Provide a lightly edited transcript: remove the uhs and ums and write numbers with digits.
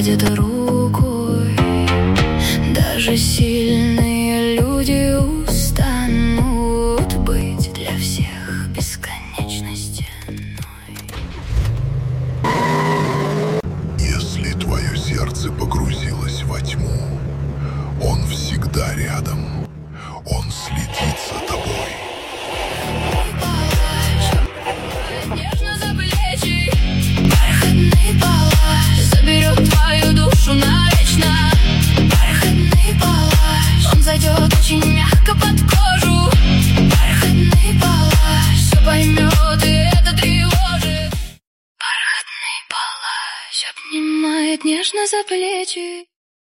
гладит рукой. Даже сильные люди устанут быть для всех бесконечно стеной. Если твое сердце погрузилось во тьму, он всегда рядом, он следит за тобой. Нежно за плечи, бархатный палач заберет твою душу навечно. Бархатный палач, он зайдет очень мягко под кожу. Бархатный палач все поймет и это тревожит. Бархатный палач обнимает нежно за плечи.